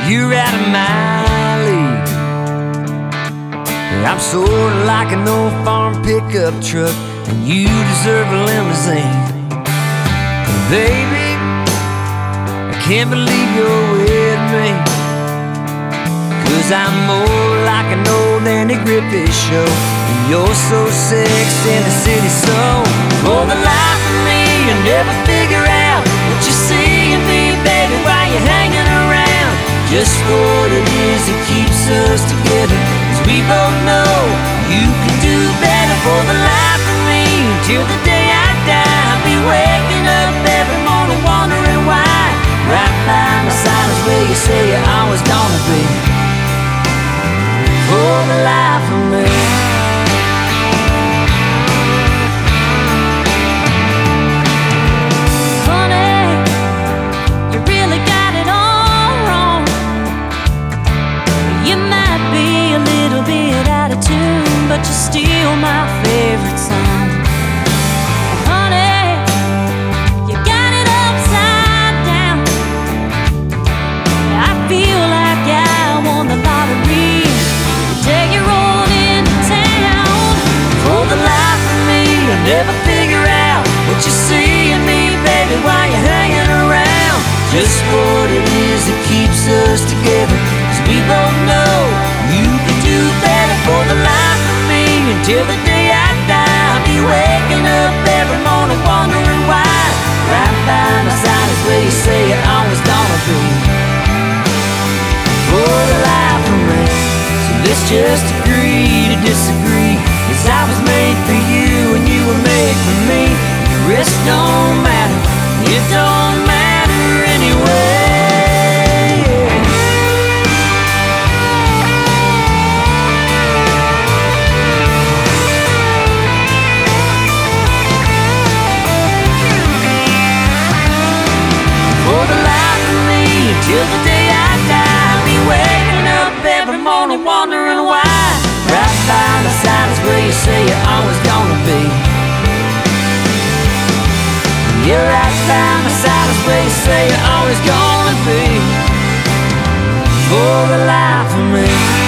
you're out of my league. I'm sort of like an old farm pickup truck, and you deserve a limousine. Baby, I can't believe you're with me, 'cause I'm more like an old Andy Griffith show, and you're so sexy in the city. So for the life of me, you never figure out what you see in me, baby, while you're hanging around. Just what it is that keeps us together, 'cause we both know you can do better. For the life of me, till the day I die, I'll be waking up every morning wondering why. Right by my side is where you say you're always gonna be. For the life of me. Honey, you really got it all wrong. You might be a little bit out of tune, but you're still my favorite song. Honey, you got it upside down. I feel like I won the lottery. Day you're rolling into town. For the life of me, you'll never figure out what you see in me, baby, while you're hanging around. Just what it is that keeps us together, 'cause we both know you can do better. For the life of me, until the day I die, I'll be waking up every morning wondering why. Right by my side is where you say you're always gonna be. For the life of me. Let's just agree to disagree, 'cause I was made for you and you were made for me. The rest don't matter, it don't matter anyway. For the life of me, until the day I die, I'll be waking up every morning wondering why. Right by my side is where you say you're always gonna be. You're right by my side is where you say you're always gonna be. For the life of me.